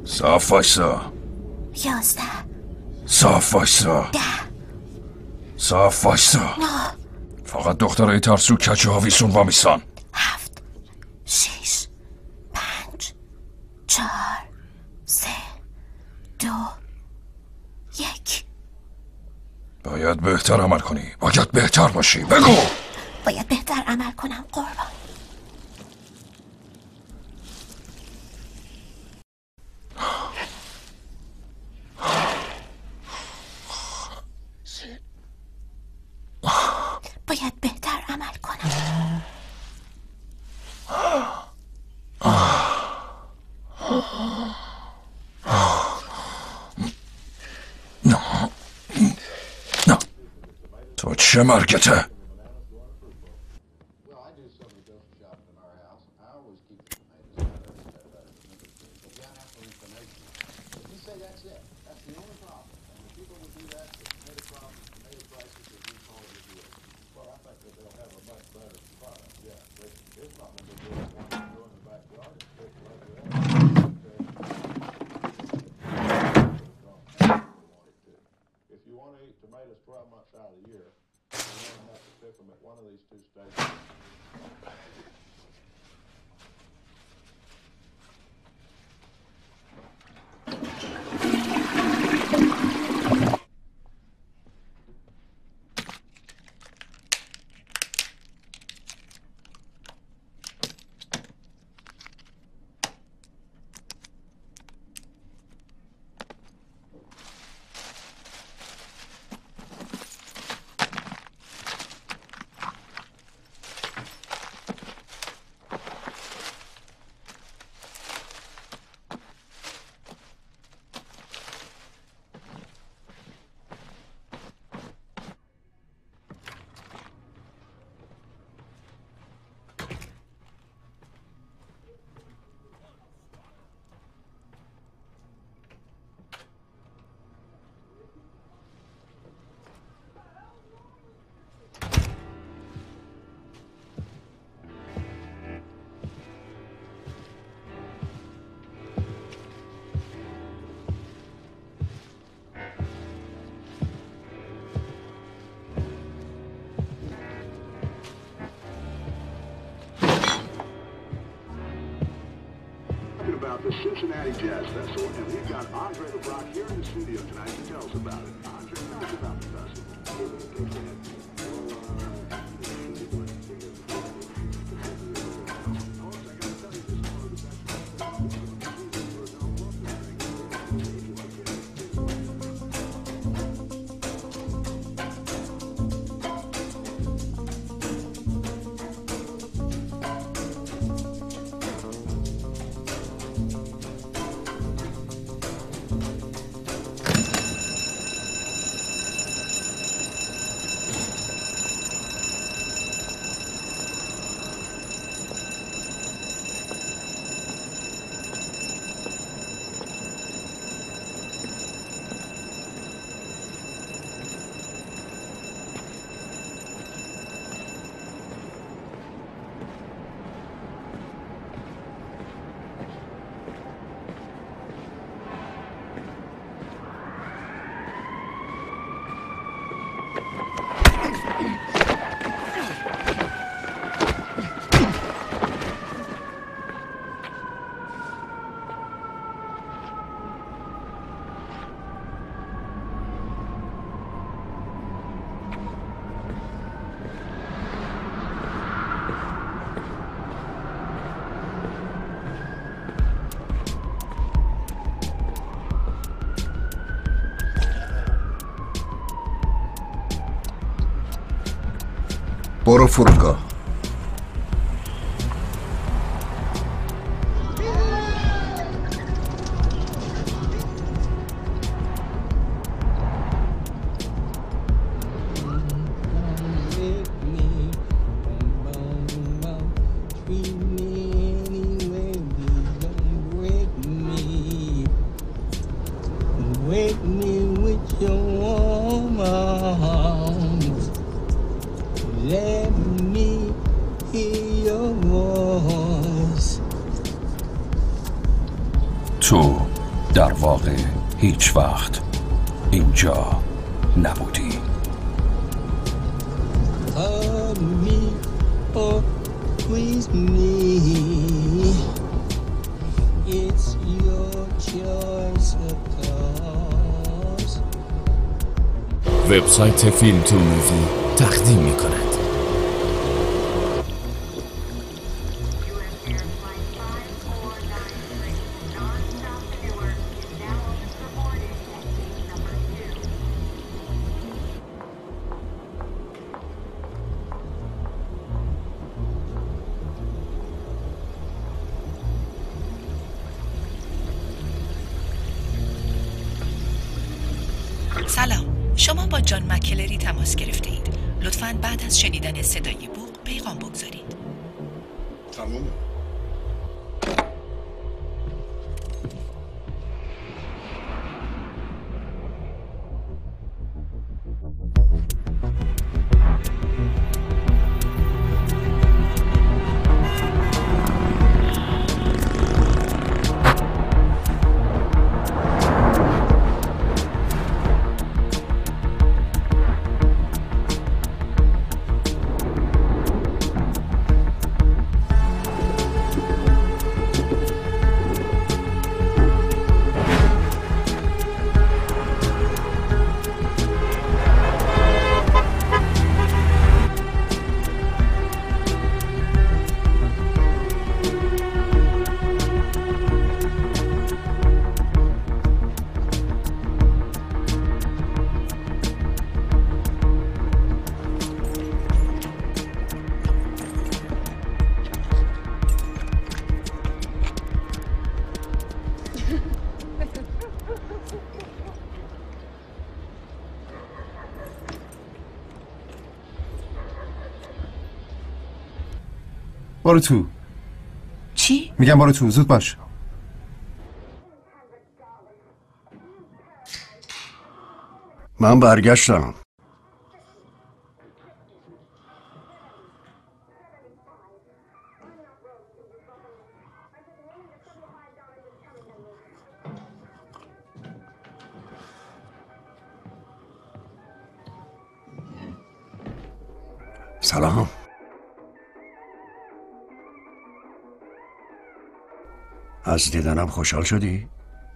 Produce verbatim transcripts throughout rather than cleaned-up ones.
صاف وایسا. یازده. صاف وایسا. ده. صاف وایسا. نه. فقط دخترای ترسو کچه ها ویسون وامیستان. هفت. شش. پنج. چهار. سه. دو. یک. باید بهتر عمل کنی. باید بهتر باشی. بگو. باید بهتر عمل کنم قربان. باید بهتر عمل کنم. نه نه تو چه مرگته؟ About the Cincinnati Jazz Festival, and we've got Andre LeBrock here in the studio tonight to tell us about it. Andre, tell us about the festival. برو فرودگاه. تو در واقع هیچ وقت اینجا نبودی. me, oh, please me. It's your choice, of course. وبسایت فیلم تو مووی تقدیم می کند. سلام، شما با جان مکلری تماس گرفته اید. لطفاً بعد از شنیدن صدای بوق پیغام بگذارید. تمومه. برو تو. چی؟ میگم برو تو، زود باش. من برگشتم. سلام. از دیدنم خوشحال شدی؟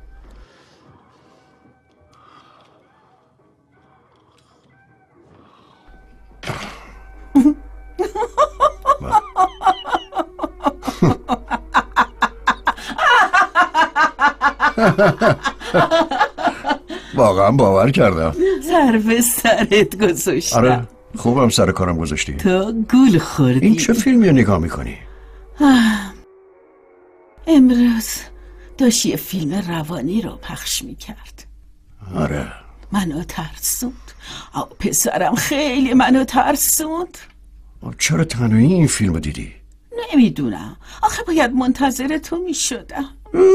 واقعا باور کردم. سر به سرت گذاشتم. آره خوبم سر کارم گذاشتی. تو گول خوردی. این چه فیلمی نگاه میکنی؟ امروز داشت یه فیلم روانی رو پخش میکرد. آره منو ترسوند. آه پسرم خیلی منو ترسوند. چرا تنهایی این فیلم رو دیدی؟ نمیدونم، آخه باید منتظر تو میشدم.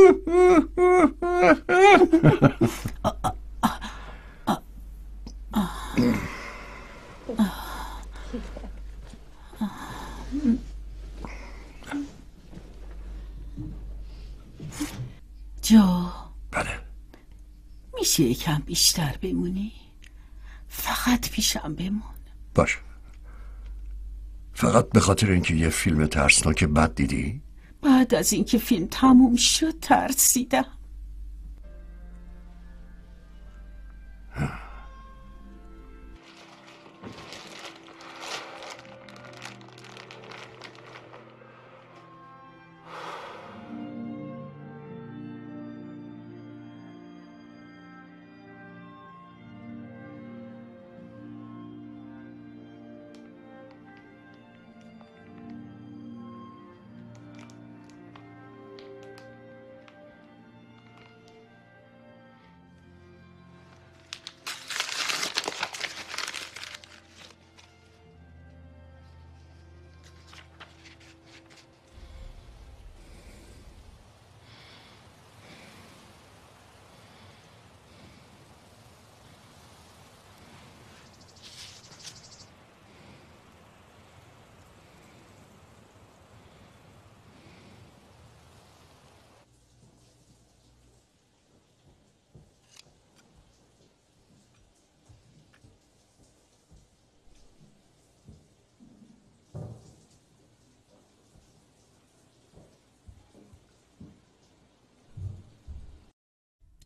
جو بله میشه یکم بیشتر بمونی؟ فقط پیشم بمون. باش. فقط به خاطر اینکه یه فیلم ترسناک بد دیدی؟ بعد از اینکه فیلم تموم شد ترسیدم.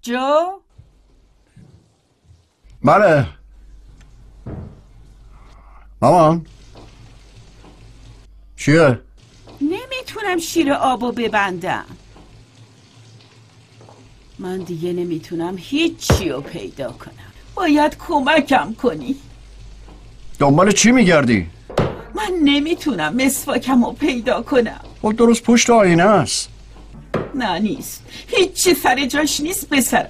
جو؟ بله. مامان چیه؟ نمیتونم شیر آبو ببندم. من دیگه نمیتونم هیچی رو پیدا کنم. باید کمکم کنی. دنبال چی میگردی؟ من نمیتونم مسواکم رو پیدا کنم. خب درست پشت آینه است. نه نیست. هیچی سر جاش نیست بسر.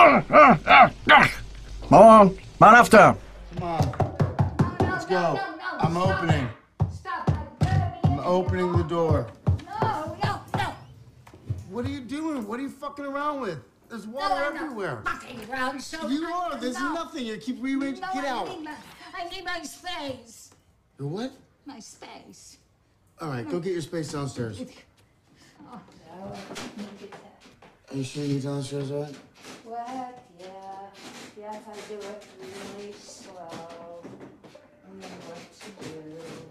مامان من رفتم. Let's go. I'm opening. I'm opening the door. No, no, no. What are you doing? What are you fucking around with? There's water everywhere. Fucking around, so You are. There's no. nothing. You keep rearranging. No, Get I out. Need my, I need my space. The what? My space. All right, go get your space downstairs. Oh, no. Are you sure you're downstairs, right? What? Yeah. Yes, I do it really slow. I know what to do.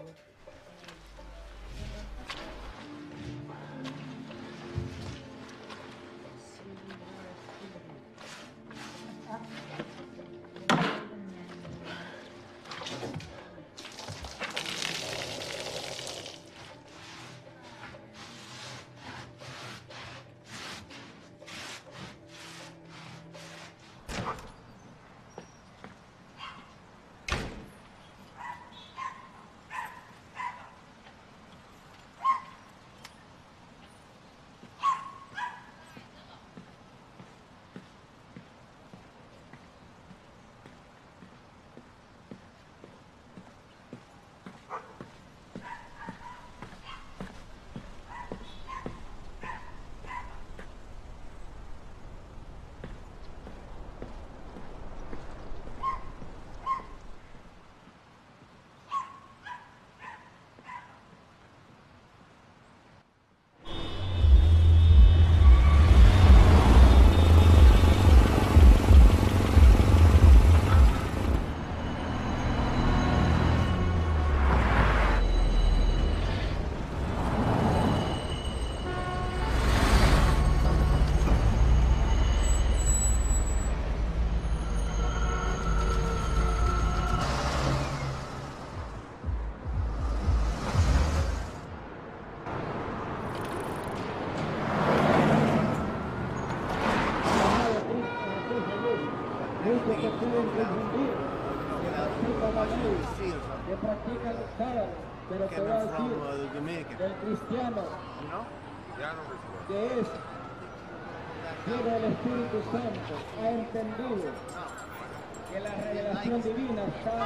que practica los sábados, pero te voy a decir del cristiano que es lleno del Espíritu Santo, ha entendido que la revelación divina está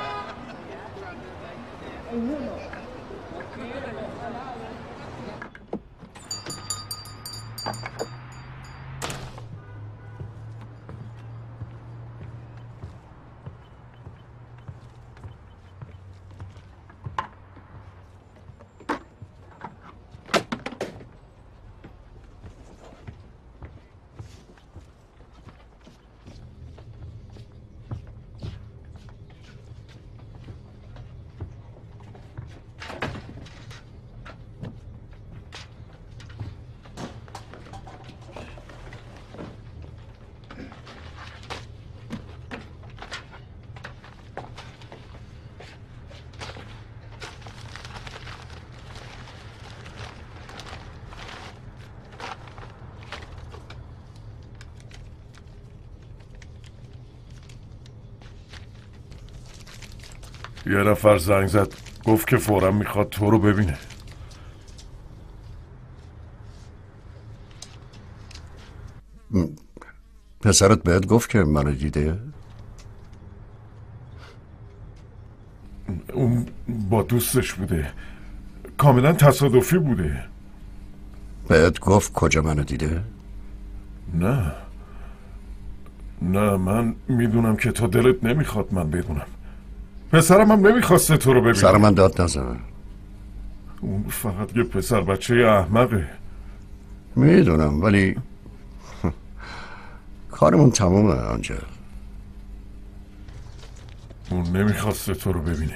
en uno, porque Él es la palabra. یه نفر زنگ زد گفت که فوراً میخواد تو رو ببینه. پسرت بهت گفت که منو دیده؟ اون با دوستش بوده، کاملا تصادفی بوده. بهت گفت کجا منو دیده؟ نه نه من میدونم که تو دلت نمیخواد من بدونم. پسرم هم نمیخواسته تو رو ببینه. سر من داد نزن. اون فقط یه پسر بچه احمقه. میدونم ولی کارمون تمومه آنجا. اون نمیخواسته تو رو ببینه.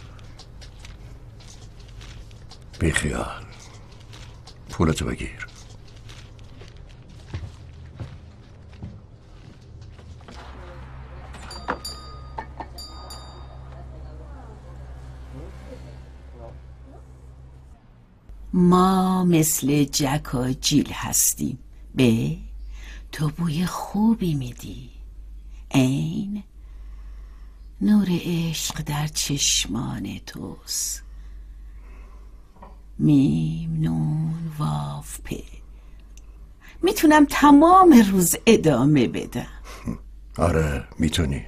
بی خیال، پولتو بگیر. ما مثل جک و جیل هستیم. به تو بوی خوبی میدی. این نور عشق در چشمان توست. میم نون واف په. میتونم تمام روز ادامه بدم. آره میتونی.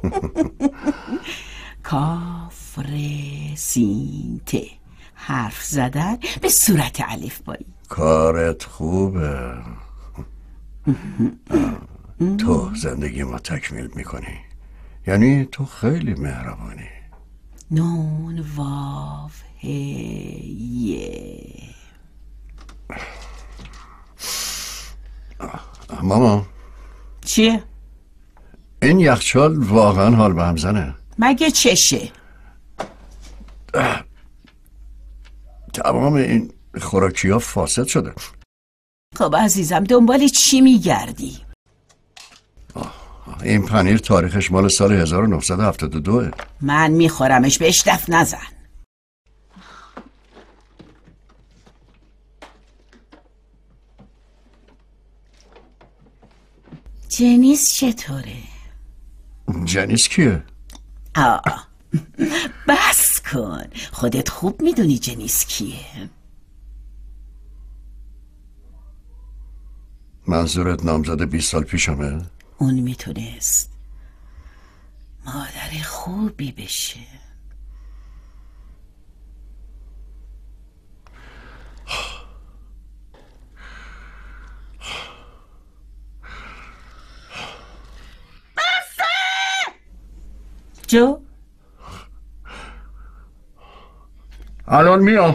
کاف ر سین ت. حرف زدن به صورت الفبایی. کارت خوبه. تو زندگی ما تکمیل میکنی. یعنی تو خیلی مهربانی. نون واف هیه. ماما چیه؟ این یخچال واقعا حال به هم زنه. مگه چشه؟ تمام این خوراکی ها فاسد شده. خب عزیزم دنبال چی میگردی؟ این پنیر تاریخش مال سال هزار و نهصد و هفتاد و دو. من میخورمش، بهش دف نزن. جنیس چطوره؟ جنیس کیه؟ آه بس کن، خودت خوب میدونی جنیس کیه. منظورت نامزد بیست سال پیشمه؟ اون میتونست مادر خوبی بشه. جو الان میام.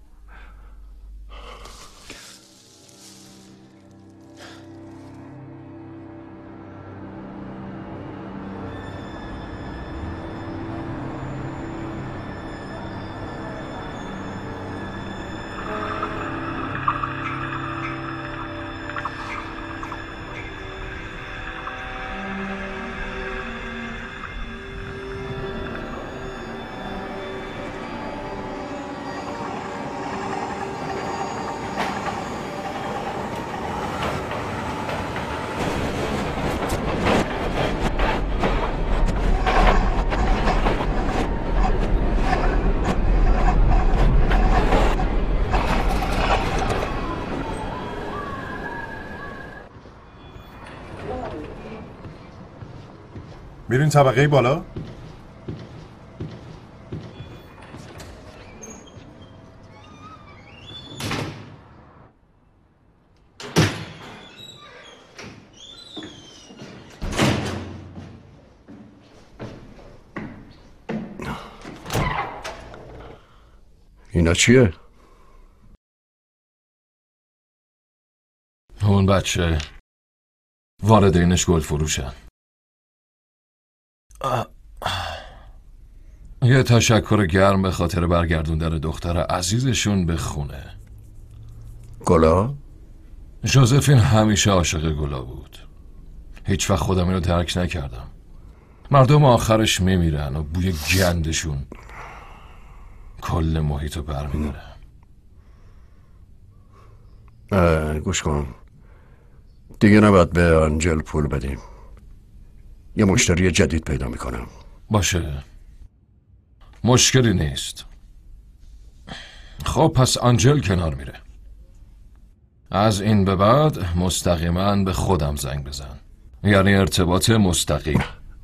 میرین طبقه بالا؟ اینا چیه؟ اون بچه والدینش گل فروشن. یه تشکر گرم به خاطر برگردوندن دختر عزیزشون به خونه. گلا؟ ژوزفین همیشه عاشق گلا بود. هیچ وقت خودم اینو درک نکردم. مردم آخرش میمیرن و بوی گندشون کل محیط رو برمیداره. گوش کن، دیگه نباید به آنجل پول بدیم. یه مشتری جدید پیدا میکنم. باشه، مشکلی نیست. خب پس آنجل کنار میره. از این به بعد مستقیما به خودم زنگ بزن. یعنی ارتباط مستقیم.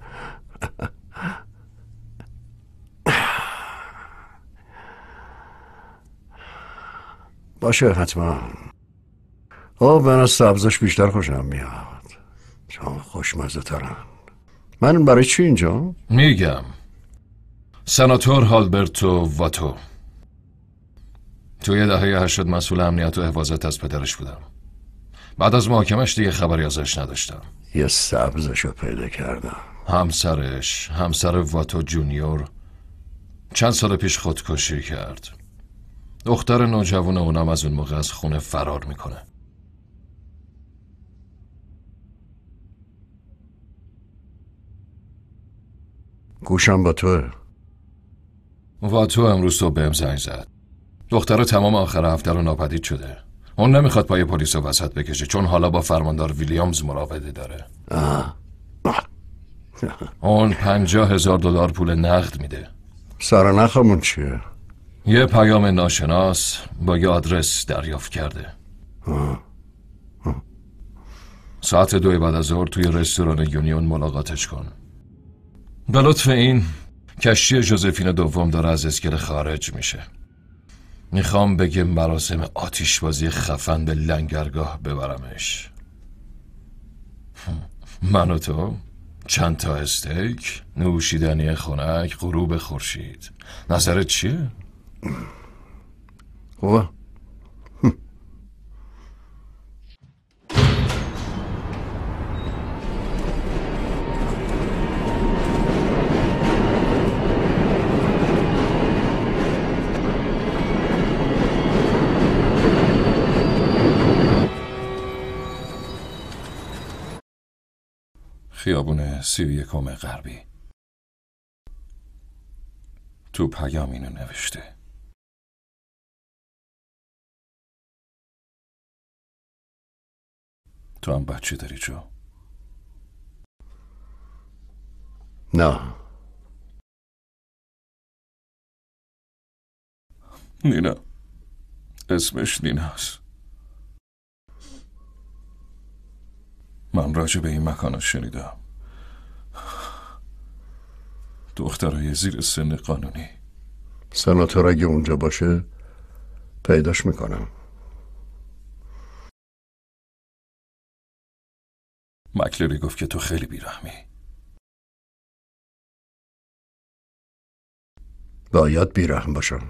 باشه حتما. خب من از سبزش بیشتر خوشم میاد، چون خوشمزه ترن. من برای چی اینجا؟ میگم سناتور هالبرتو واتو. توی دهه هشتاد مسئول امنیت و حفاظت از پدرش بودم. بعد از محاکمش دیگه خبری ازش نداشتم. یه سبزشو پیدا کردم. همسرش، همسر واتو جونیور، چند سال پیش خودکشی کرد. دختر نوجوان اونم از اون موقع از خونه فرار میکنه. گوشم با توه. واتو امروز صبح بهم زنگ زد. دختر تمام آخر هفته رو ناپدید شده. اون نمیخواد پای پلیس رو وسط بکشه چون حالا با فرماندار ویلیامز مراوده داره. آه. اون پنجاه هزار دلار پول نقد میده. سرنخمون چیه؟ یه پیام ناشناس با یه آدرس دریافت کرده. آه. آه. ساعت دوی بعد از ظهر توی رستوران یونیون ملاقاتش کن. به لطف این کشتی ژوزفین دوم داره از اسکله خارج میشه. میخوام بگه مراسم آتیشبازی خفن به لنگرگاه ببرمش. من و تو، چند تا استیک، نوشیدنی خنک، غروب خورشید. نظرت چیه؟ خوبه. خیابون سی و یکم غربی. تو پیام اینو نوشته. تو هم بچه داری جو؟ نه. نینا. اسمش نیناست. من راجع به این مکان شنیدم. دخترای زیر سن قانونی. سناتور اگه اونجا باشه پیداش میکنم. مکلری گفت که تو خیلی بیرحمی. باید بیرحم باشم.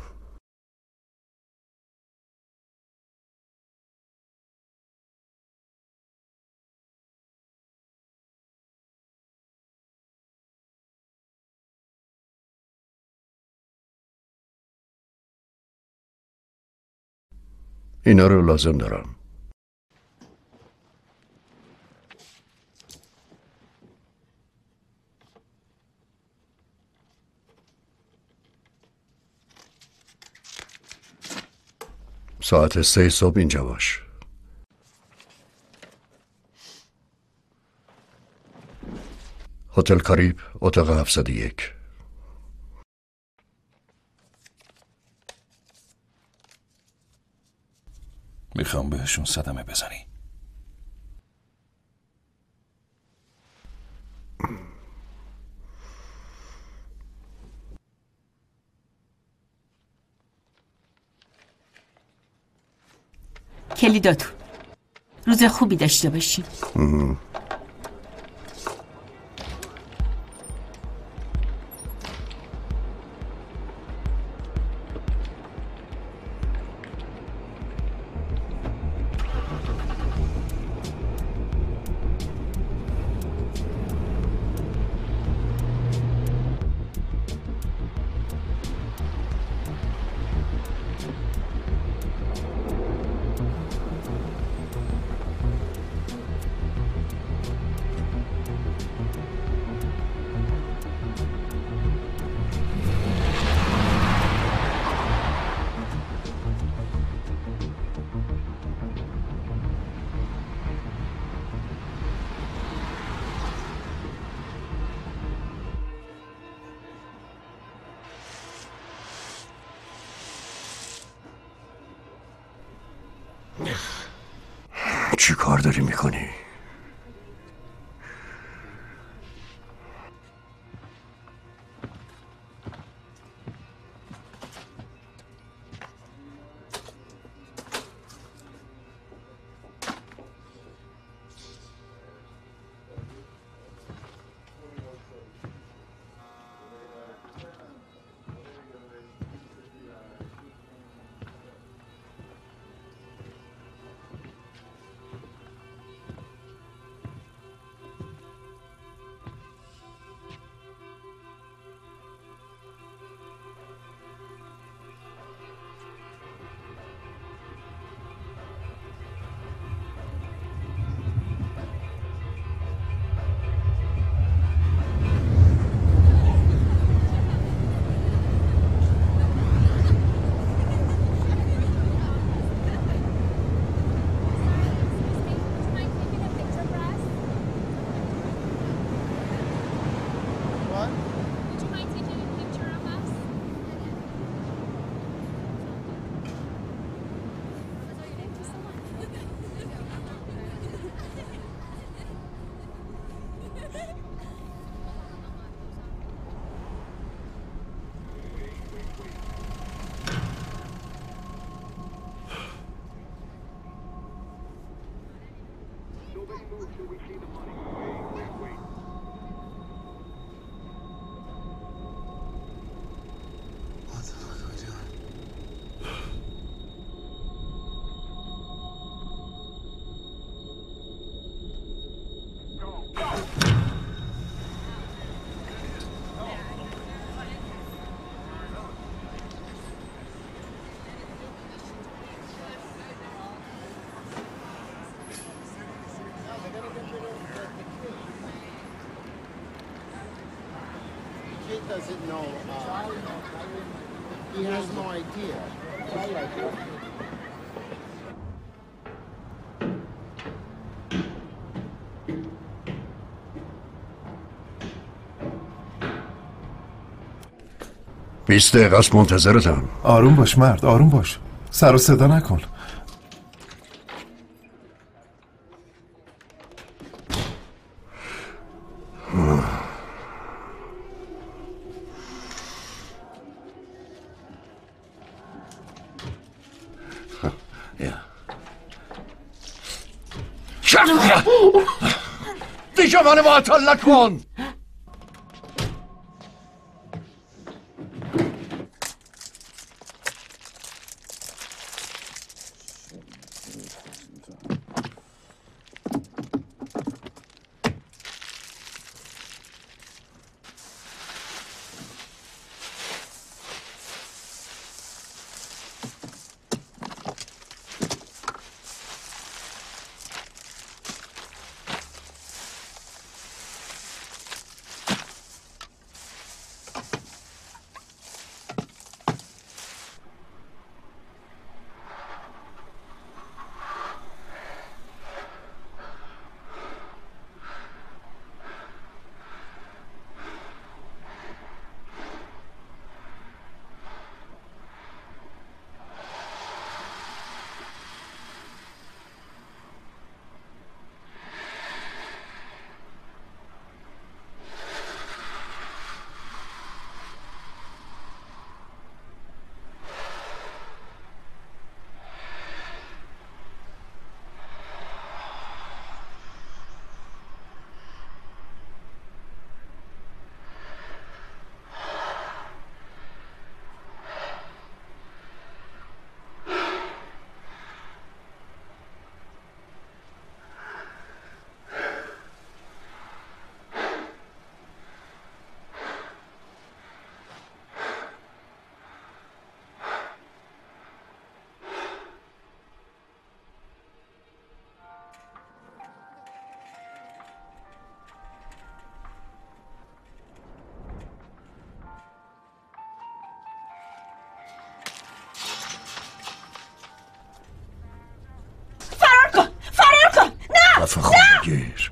اینا رو لازم دارم. ساعت سه صبح اینجا باش. هتل کاریب، اتاق هفتصد و یک. میخوام بهشون صدمه بزنی. کلیداتون. روز خوبی داشته باشین. چی کار داری میکنی؟ doesn't know. Uh, he has no idea. بیست دقیقه است منتظرتم. آروم باش مرد، آروم باش. سر و صدا نکن. دیگه منو معطل نکن. دفع خونه گیر.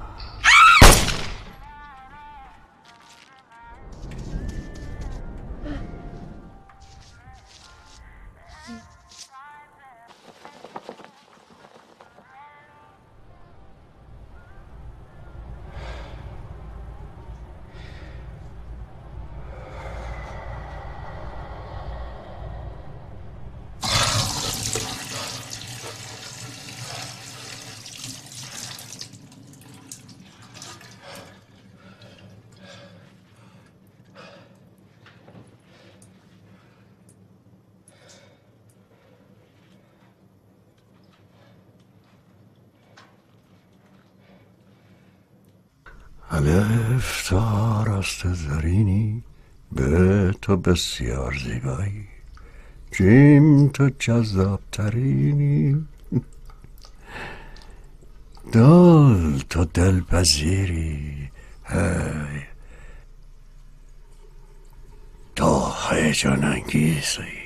الف تا راست زرینی به تو بسیار زیبایی، جیم تو جذاب ترینی، دل تو دلپذیری، هی تو هیجان انگیزی.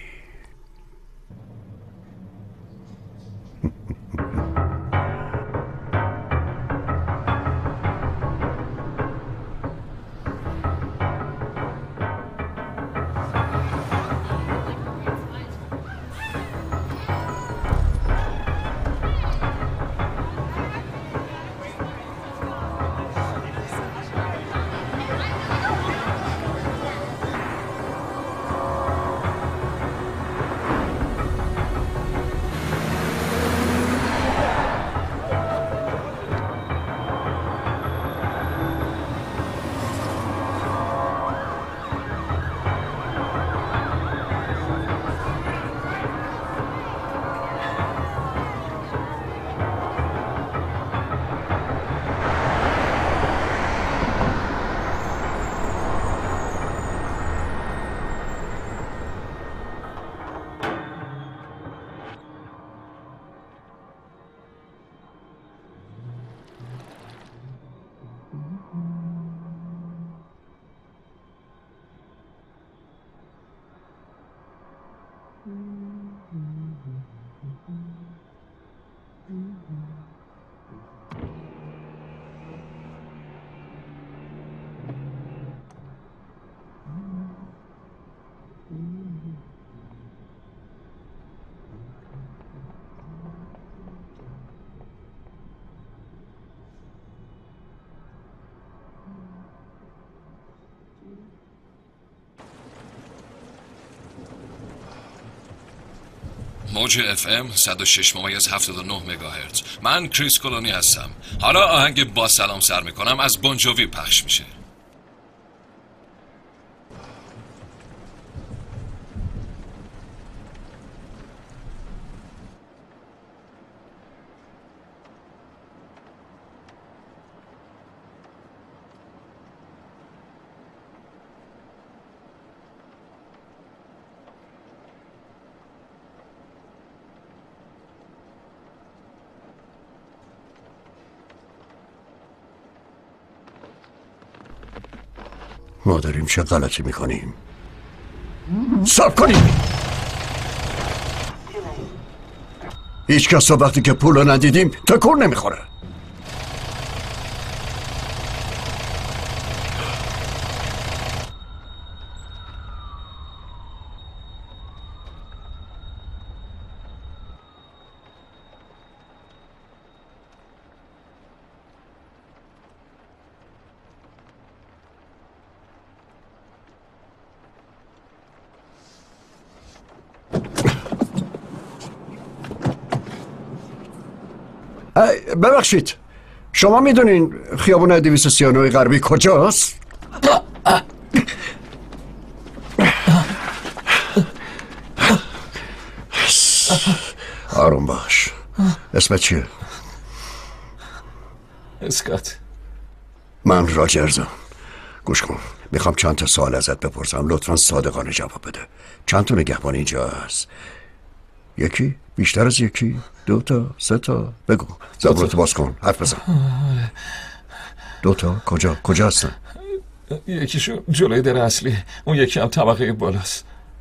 موج اف ام صد و شش ممیز هفتاد و نه مگاهرتز. من کریس کلونی هستم. حالا آهنگ با سلام سر میکنم از بونجووی پخش میشه. ما داریم چه غلطی میکنیم؟ صبر کنیم. هیچ کس تا وقتی که پول رو ندیدیم تکون نمیخوره. ببخشید، شما میدونین خیابون دویست و سی و نه غربی کجاست؟ آروم باش. اسمت چیه؟ اسکات. من راجرزم. گوش کن، میخوام چند تا سوال ازت بپرسم، لطفا صادقانه جواب بده. چند تا نگهبان اینجا هست؟ یکی؟ بیشتر از یکی؟ دو تا؟ سه تا؟ بگو. زبونتو باز کن، حرف بزن. دو تا؟ کجا؟ کجا هستن؟ یکیشون جلوی در اصلی، اون یکی هم طبقه بالاست.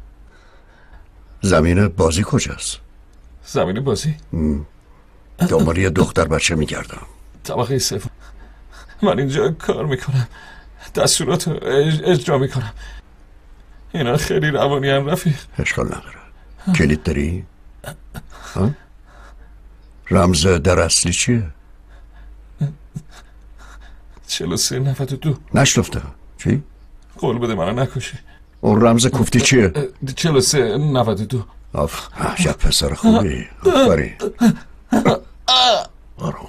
زمین بازی کجاست؟ زمین بازی؟ دنبال یه دختر بچه میگردم. طبقه سوم. من اینجا کار میکنم، دستورات رو اجرا میکنم. اینا خیلی روانی هم رفیق. اشکال نداره. کلید داری؟ ها؟ رمز در اصلی چیه؟ چهل و سه نود و دو. نشنفته. چی؟ قول بده منو نکشی. اون رمز کوفتی چیه؟ چهل و سه نود و دو. آف، عجب پسر خوبی. آفرین. آروم.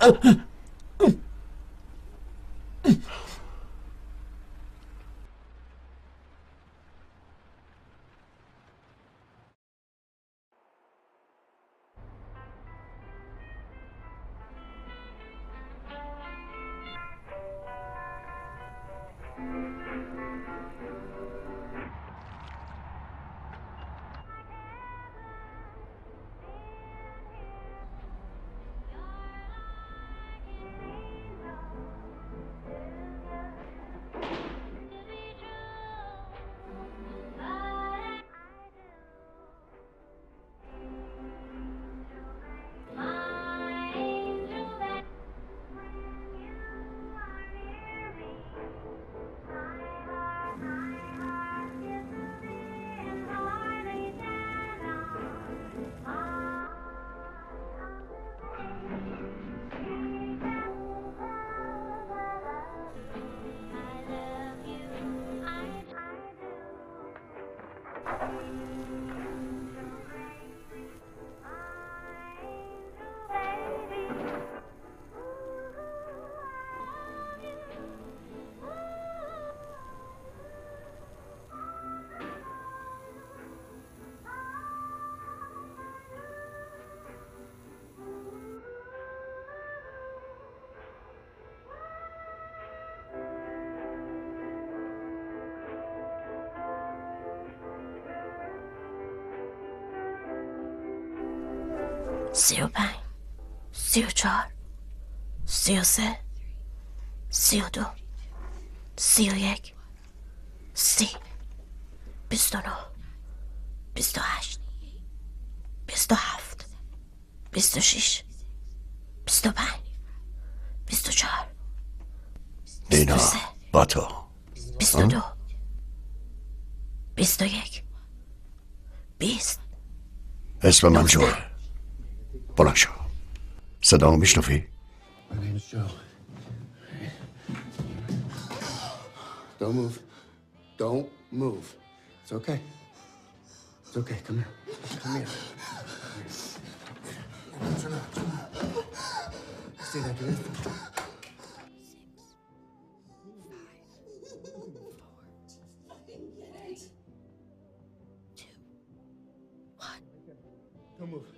سی و پنج، سی و چهار، سی و سه، سی و دو، سی و یک، سی، بیست و نه، بیست و هشت، بیست و هفت، بیست و شش، بیست و پنج، بیست و چهار، بیست و سه، با تو بیست و دو، بیست و یک، بیست. اسم من جوه. بلند شو. صدامو میشنفی؟ My name is Joe. Don't move. Don't move. It's okay. It's okay. Come here. Come here. Come here. جونم جونم سیده گرفت Don't move.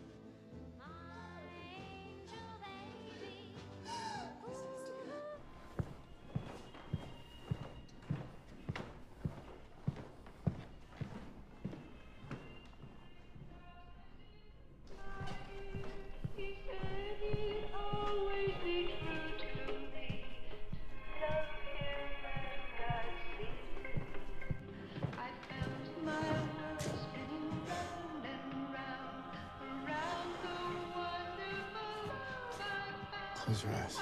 Close your eyes.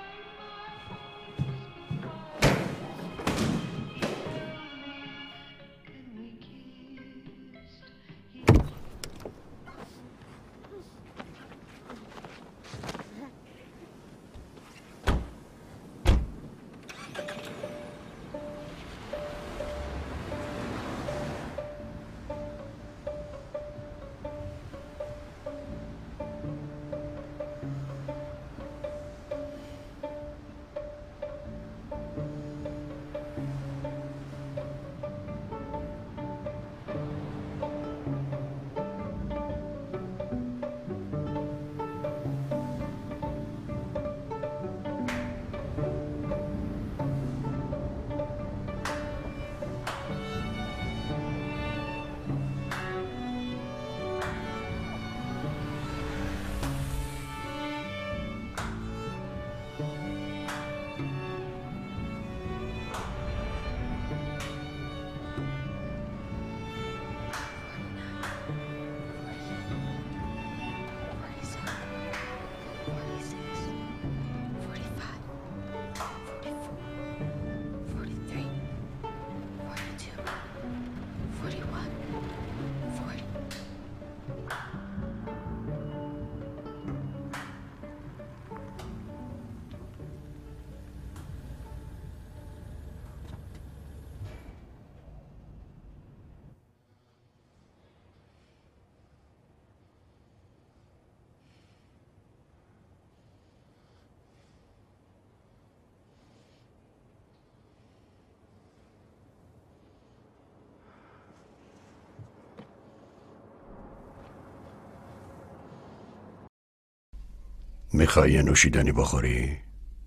میخوای یه نوشیدنی بخوری؟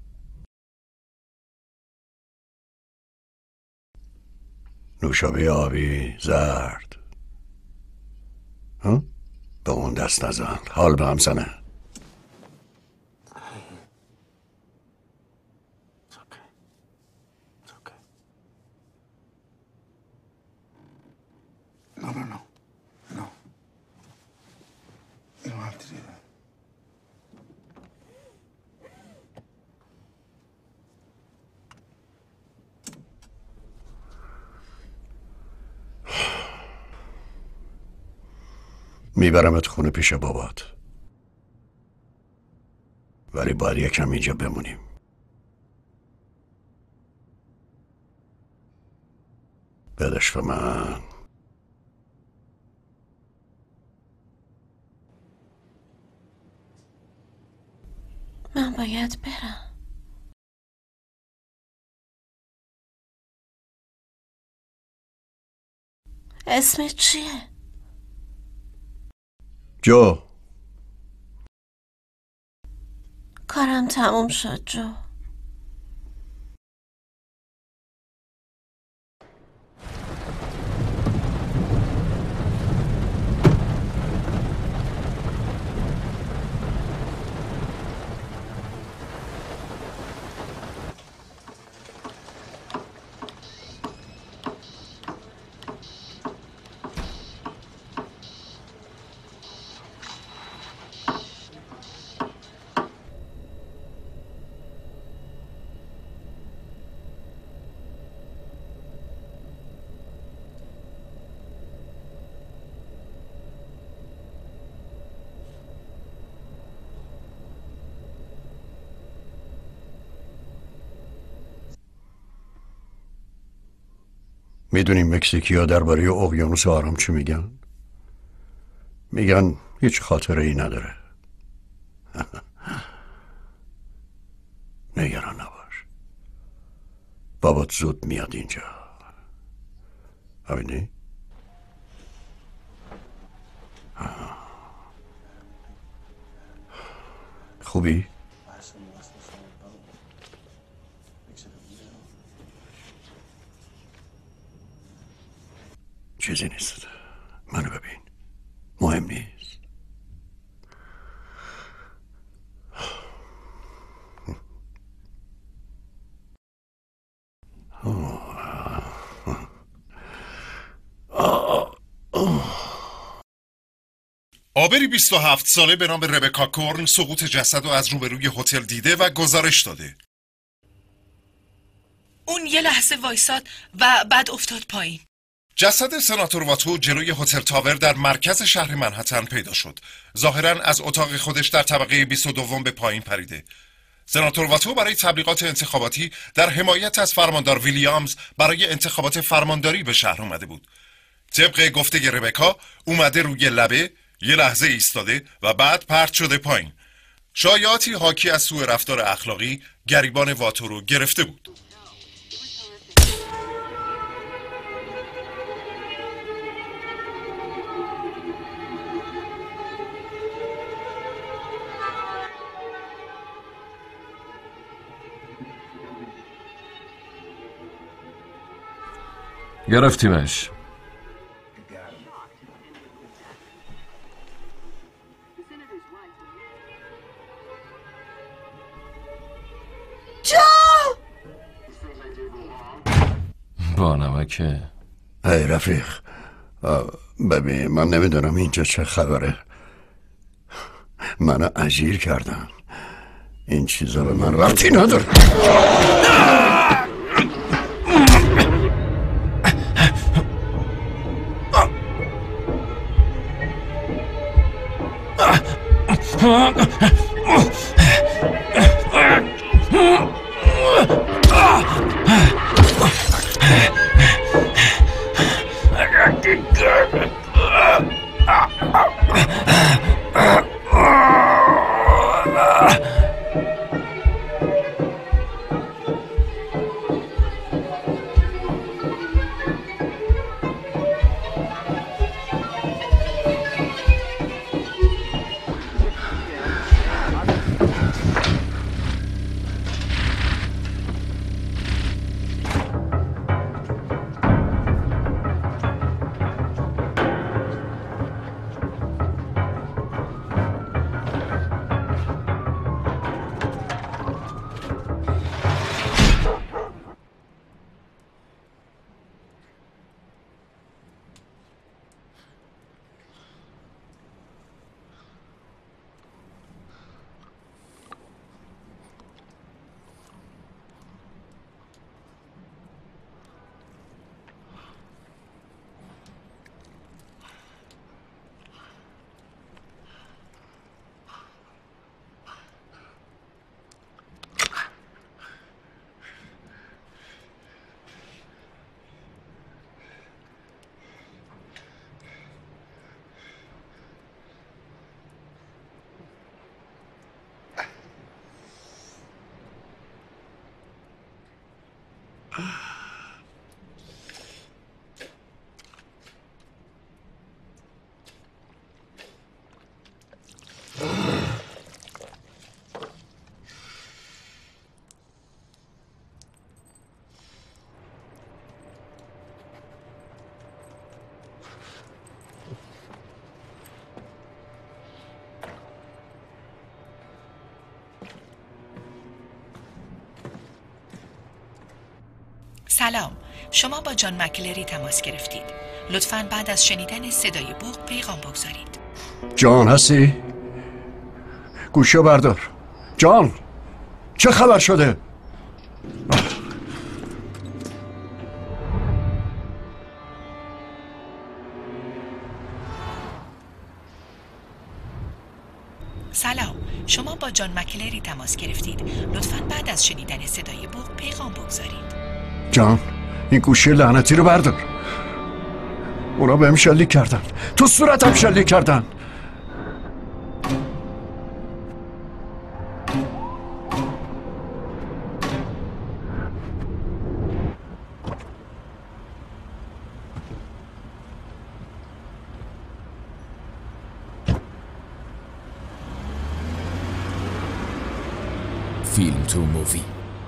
نوشابه آبی زرد ها؟ به اون دست نزن، حال به هم زنه. No, no, no. No. You don't have to do that. میبرمت خونه پیش بابات، ولی باید یکم اینجا بمونیم. بدش به من. من باید برم. اسمت چیه؟ جو. کارم تموم شد جو. میدونی مکزیکی‌ها درباره اقیانوس آرام چی میگن؟ میگن هیچ خاطره ای نداره. بابات زود میاد اینجا. همینی؟ خوبی؟ چیزی نیست. منو ببین. مهم نیست. آبری بیست و هفت ساله به نام ربکا کورن سقوط جسد رو از روبروی هتل دیده و گزارش داده. اون یه لحظه وایساد و بعد افتاد پایین. جسد سناتور واتو جلوی هتل تاور در مرکز شهر منهتن پیدا شد. ظاهراً از اتاق خودش در طبقه بیست و دو به پایین پریده. سناتور واتو برای تبلیغات انتخاباتی در حمایت از فرماندار ویلیامز برای انتخابات فرمانداری به شهر اومده بود. طبق گفته ربکا اومده روی لبه، یه لحظه ایستاده و بعد پرت شده پایین. شایعاتی حاکی از سوء رفتار اخلاقی گریبان واتو رو گرفته بود. گرفتیمش. با نمکه. ای رفیق، ببین من نمیدونم اینجا چه خبره. منو اجیر کردن. این چیزا به من ربطی نداره. سلام، شما با جان مکلری تماس گرفتید. لطفاً بعد از شنیدن صدای بوق پیغام بگذارید. جان هستی؟ گوشیو بردار. جان، چه خبر شده؟ سلام، شما با جان مکلری تماس گرفتید. لطفاً بعد از شنیدن صدای بوق پیغام بگذارید. جان، این گوشی لعنتی رو بردار. اونا بهم شلیک کردن، تو صورتم شلیک کردن. فیلم تو مووی.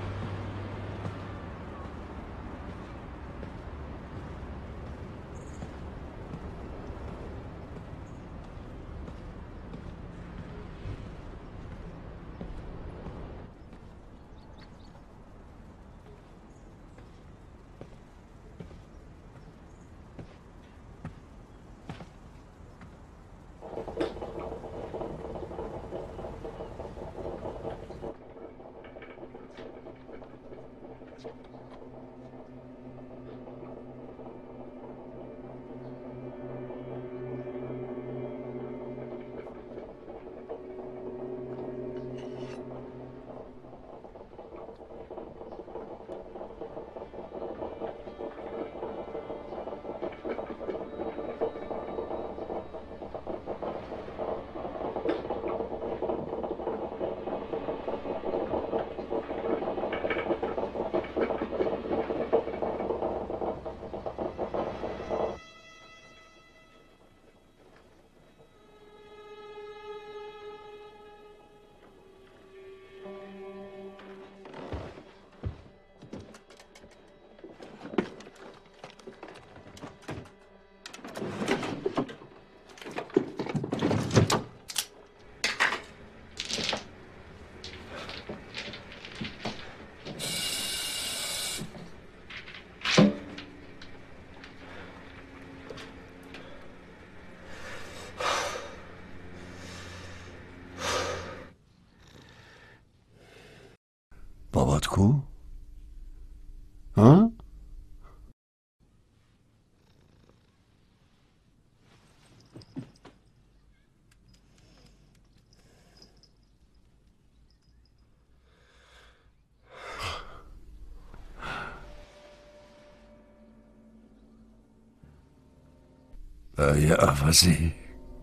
بابات کو؟ ها؟ ای عوضی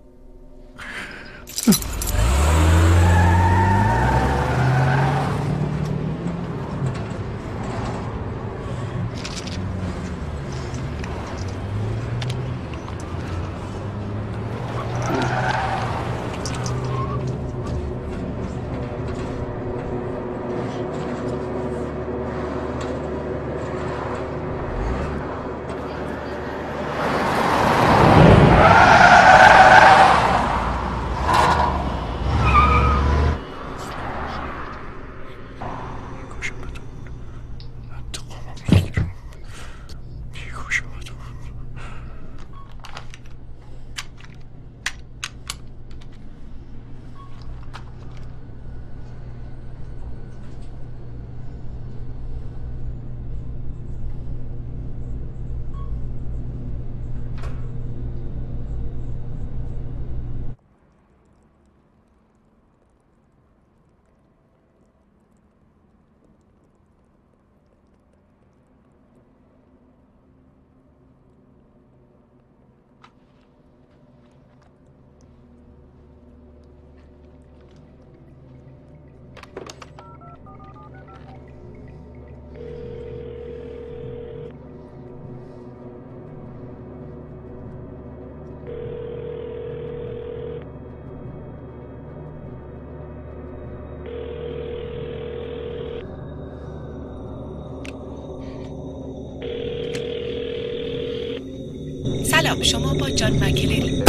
سلام، شما با جان مکلری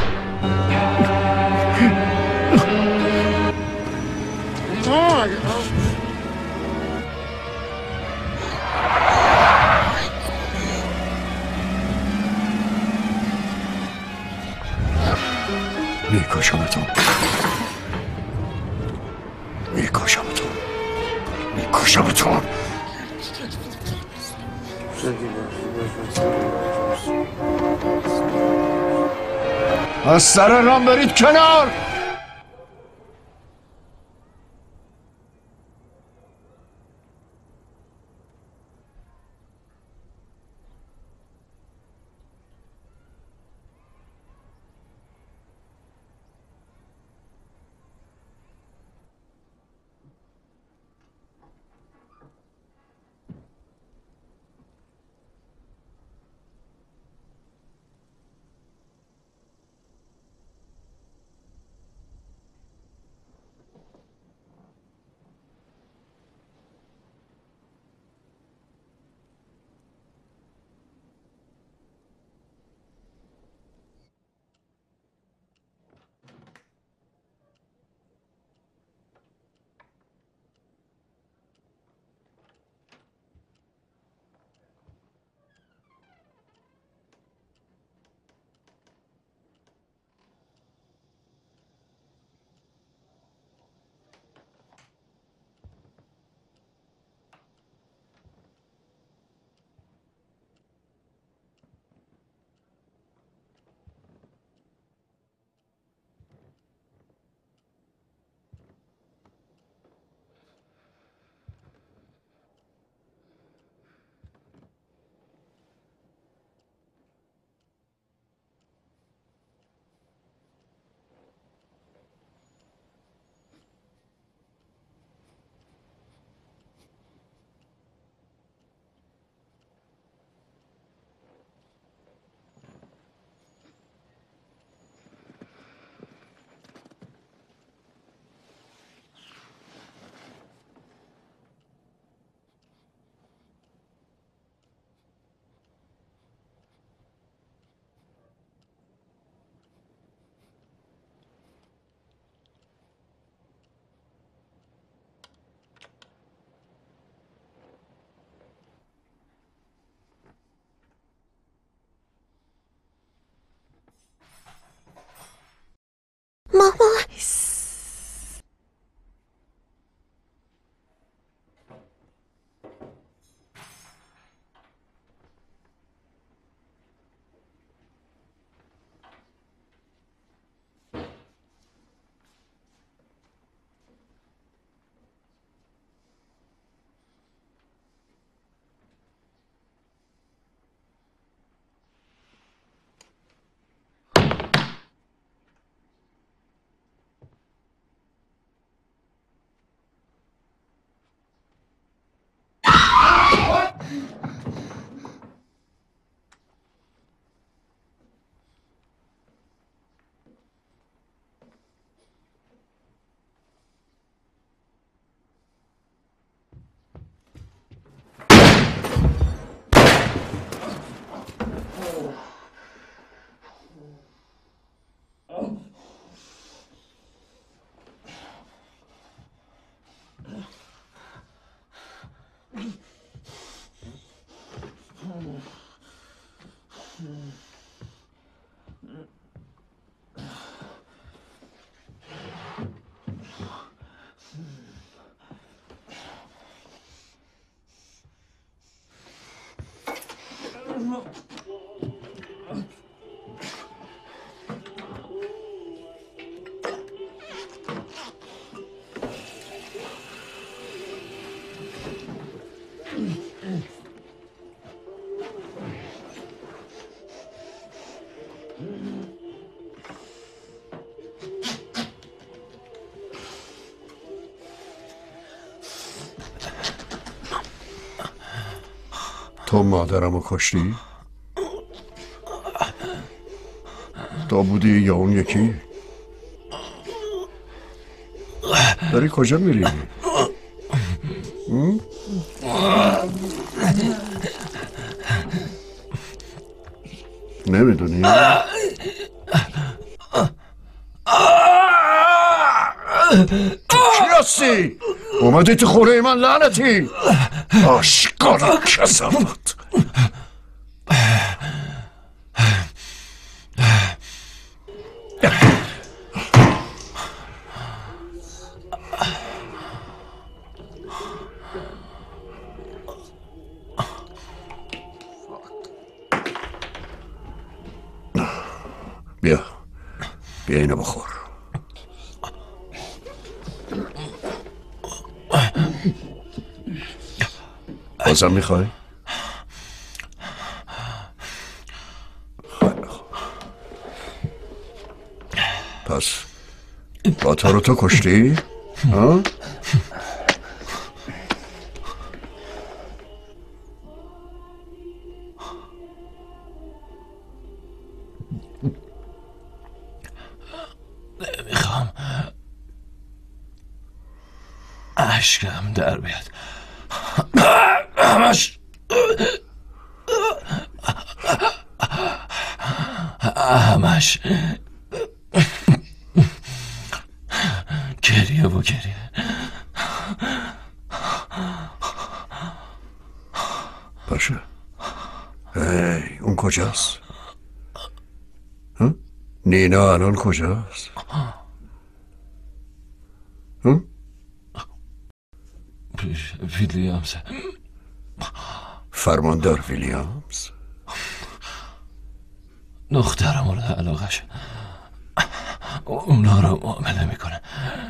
میکشمتون میکشمتون میکشمتون از سر رام برید کنار. تو مادرمو کشتی؟ تو بودی یا اون یکی؟ داری کجا میری؟ نمیدونی؟ تو کی هستی؟ اومدی تو خونه من لعنتی؟ آشکارا کسافت. بیا بیا اینو بخور. بازم میخوای؟ خیلی خوب. پس باتا رو تو کشتی؟ ها؟ نمیخوام اشکم در بیاد. همش همش گریه و گریه. باشه. ای اون کجاست؟ ها؟ نینا الان کجاست؟ ها؟ ویلیامز. فرماندار ویلیامز؟ دخترم مورد علاقش اونا رو معامله میکنه.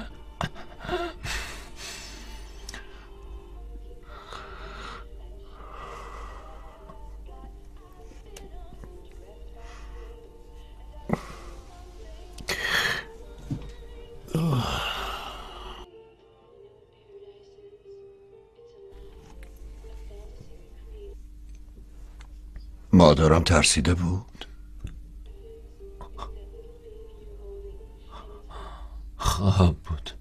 مادرم ترسیده بود. خواب بود.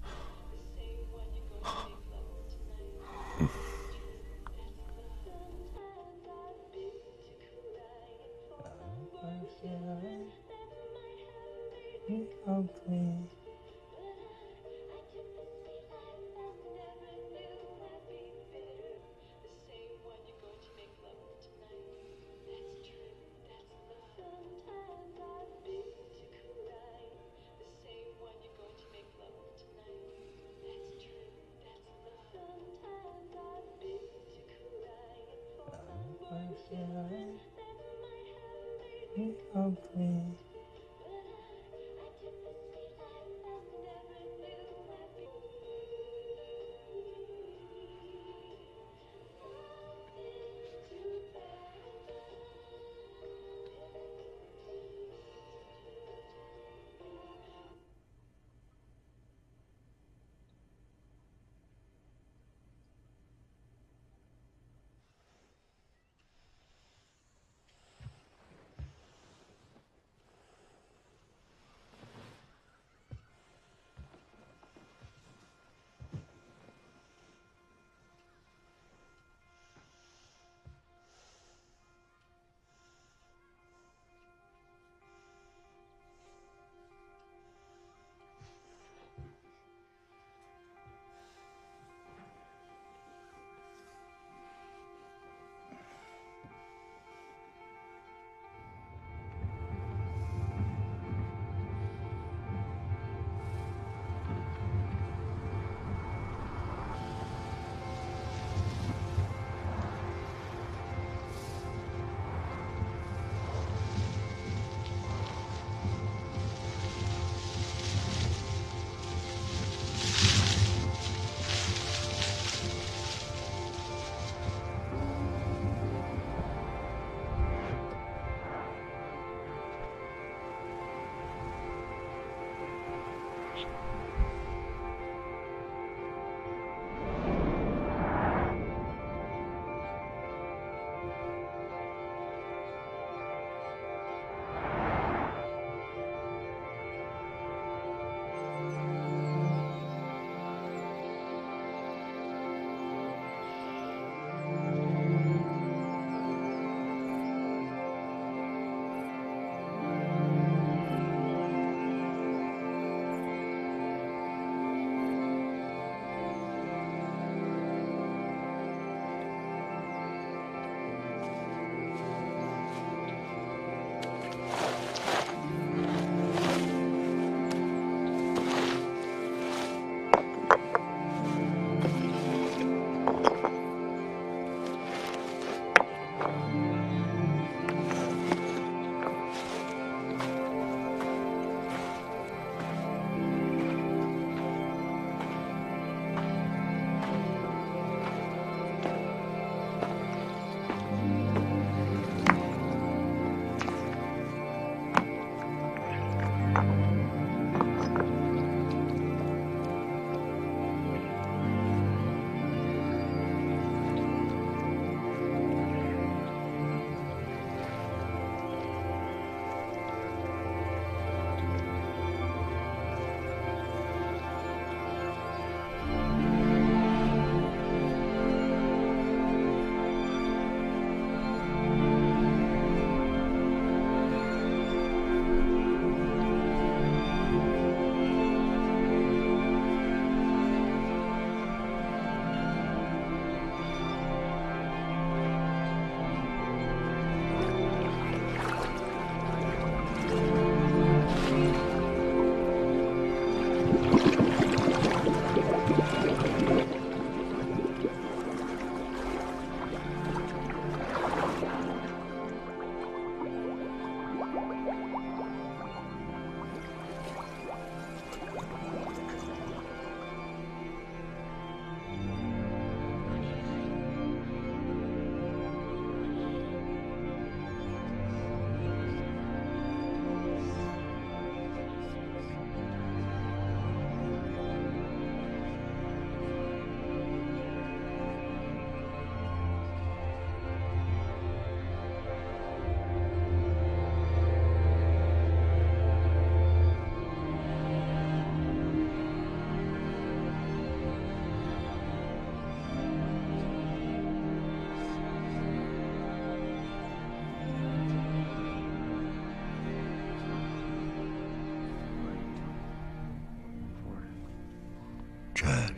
چهل،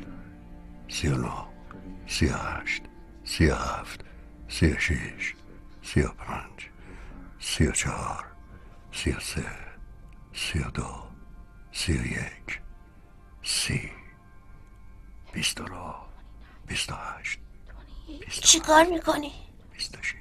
سی و نو، سی و هشت، سی و هفت، سی و شیش، سی و پنج، سی و چهار، سی و سه، سی و دو، سی و یک، سی، بیست و نو، بیست و هشت، چی کار میکنی؟ بیست و شیش.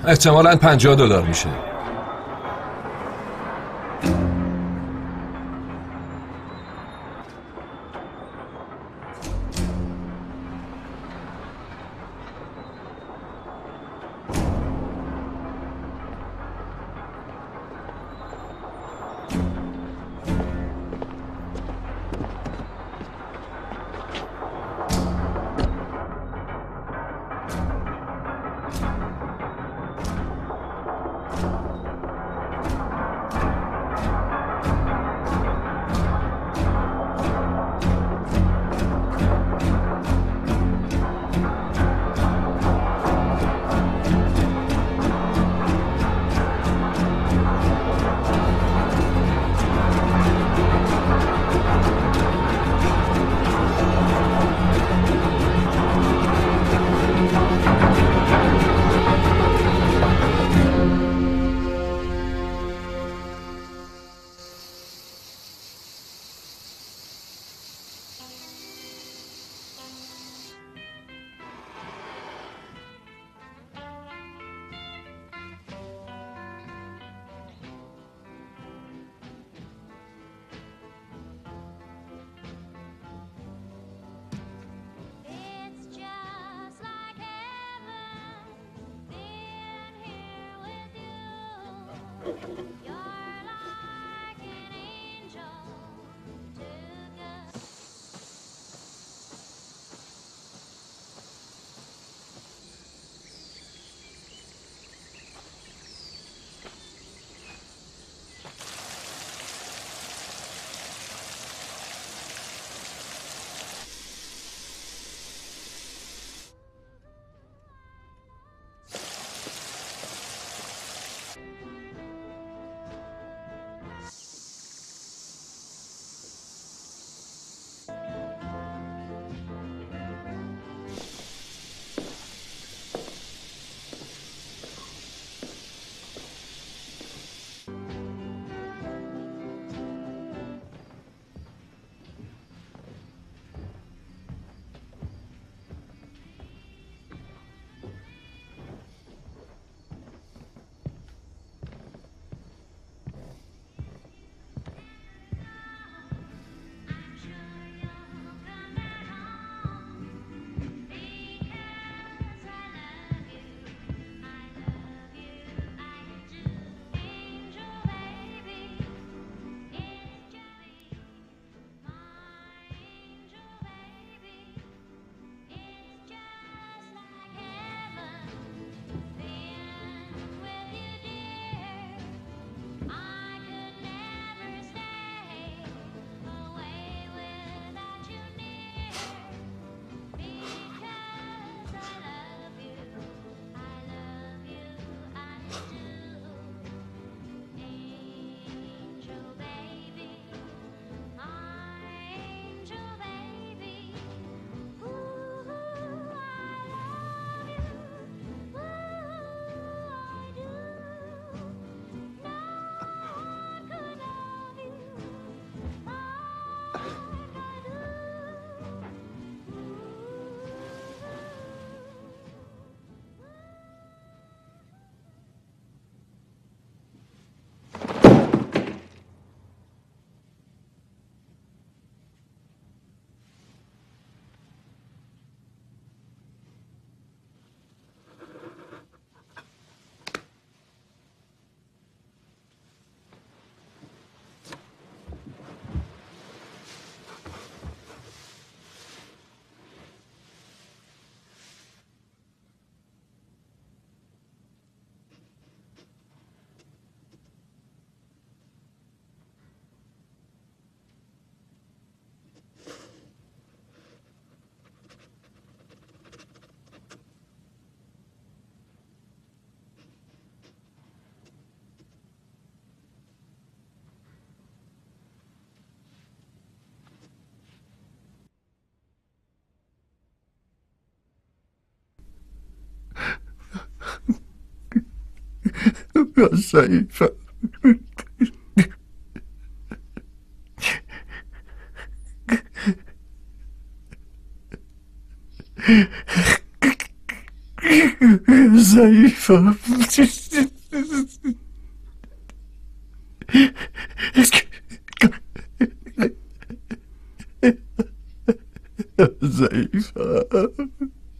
احتمالاً پنجاه دلار میشه. ضعیفم. ضعیفم. ضعیفم.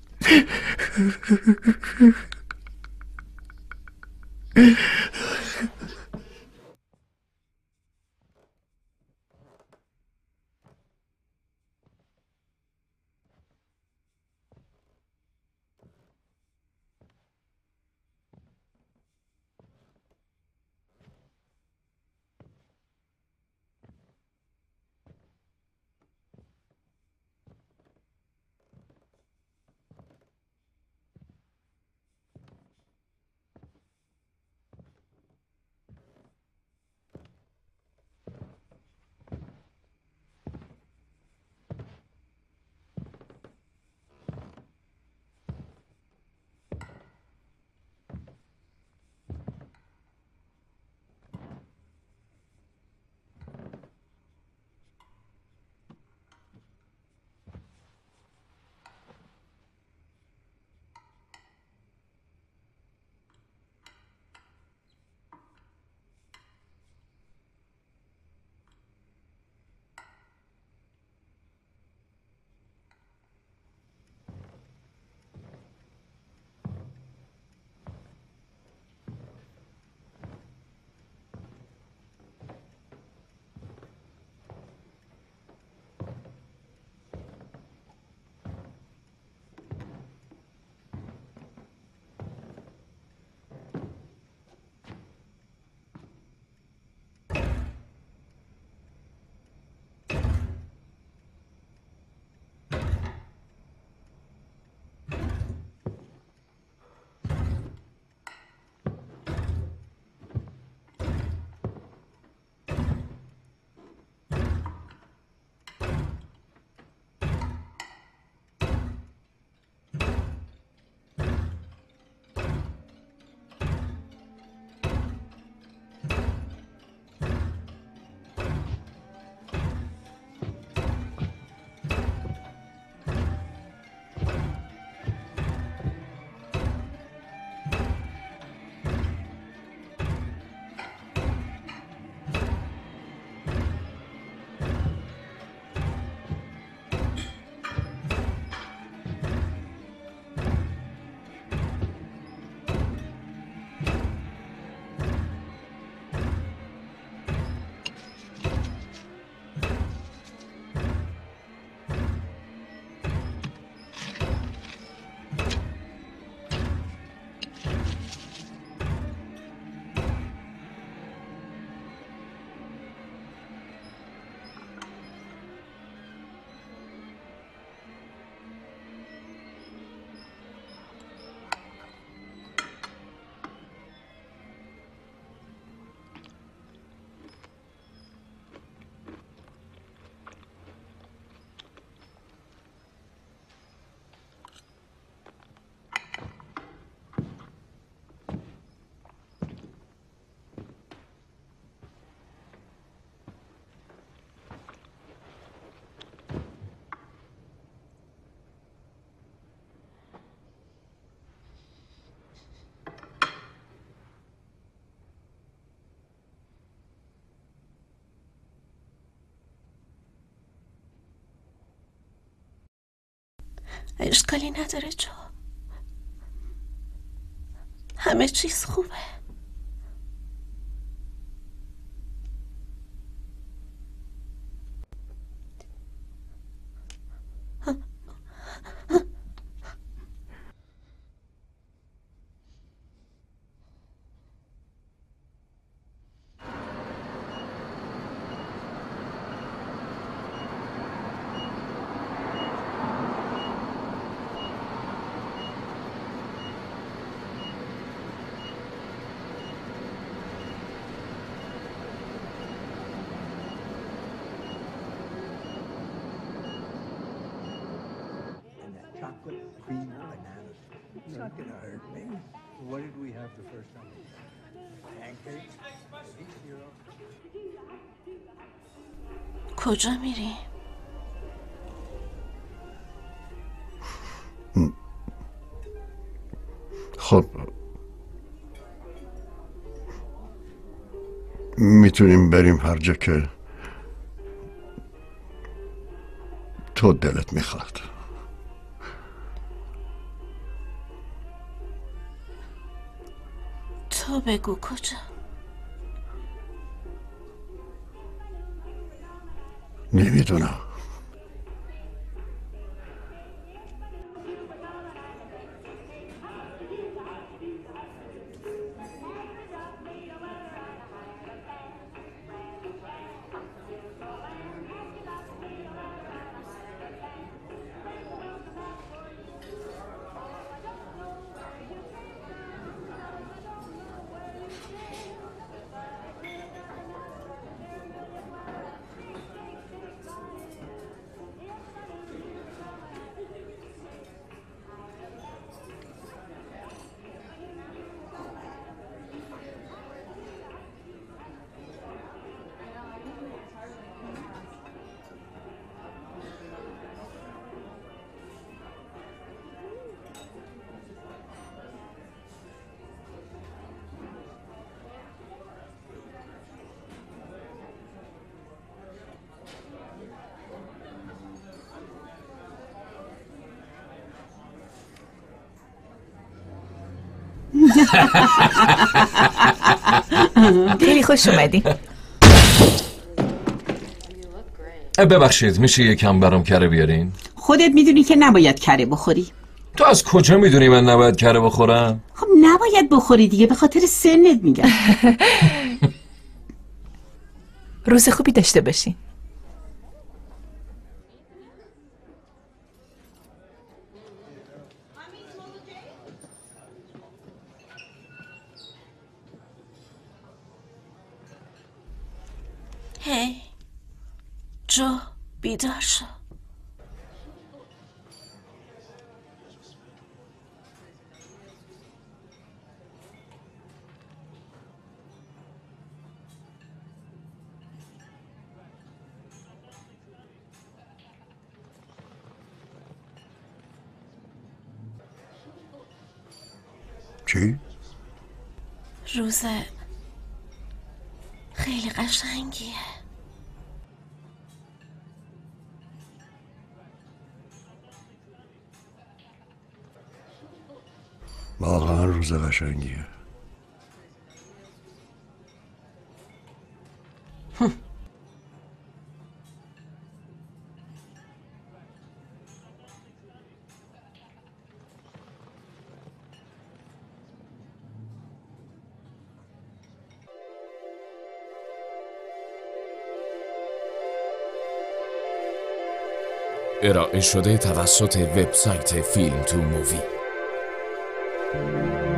اشکالی نداره جو، همه چیز خوبه. Chocolate cream bananas. It's not gonna hurt me. What did we have the first time? Pancakes? کجا میری؟ خب میتونیم بریم هر جا که تو دلت میخواد. تو بگو کجا. نمیدونم. خیلی خوش اومدی. ببخشید میشه یکم برام کره بیارین؟ خودت میدونی که نباید کره بخوری. تو از کجا میدونی من نباید کره بخورم؟ خب نباید بخوری دیگه، به خاطر سنت میگم. روز خوبی داشته باشی. هی جو بیدار شو. چی؟ روز خیلی قشنگیه. واقعا روز قشنگیه. ارائه شده توسط وبسایت فیلم تو مووی.